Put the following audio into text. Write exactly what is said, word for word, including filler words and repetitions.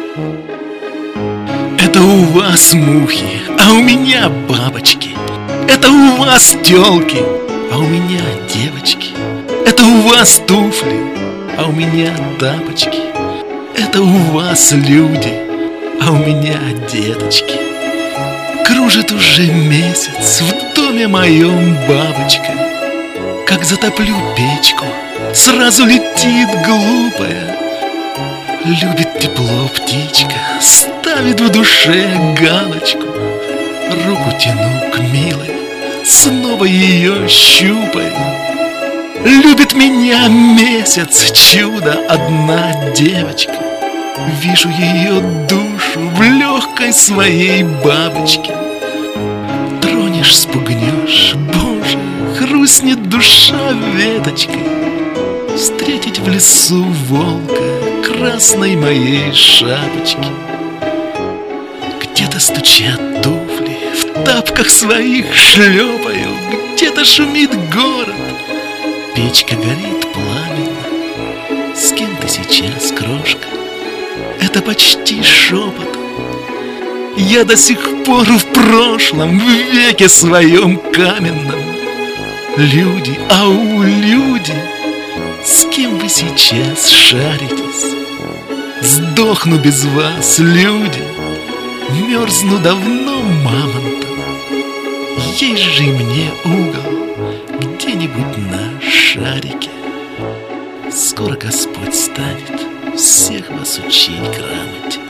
Это у вас мухи, а у меня бабочки. Это у вас тёлки, а у меня девочки. Это у вас туфли, а у меня тапочки. Это у вас люди, а у меня деточки. Кружит уже месяц в доме моем бабочка. Как затоплю печку, сразу летит глупая. Любит тепло птичка, ставит в душе галочку. Руку тяну к милой, снова ее щупаю. Любит меня месяц, чудо, одна девочка. Вижу ее душу в легкой своей бабочке. Тронешь, спугнешь, Боже, хрустнет душа веточкой. Встретить в лесу волка красной моей шапочки. Где-то стучат туфли, в тапках своих шлепаю. Где-то шумит город, печка горит пламенно. С кем ты сейчас, крошка? Это почти шепот. Я до сих пор в прошлом, в веке своем каменном. Люди, ау, люди, с кем вы сейчас шаритесь? Сдохну без вас, люди, мерзну давно мамонтом. Есть же и мне угол где-нибудь на шарике. Скоро Господь станет всех вас учить грамоте.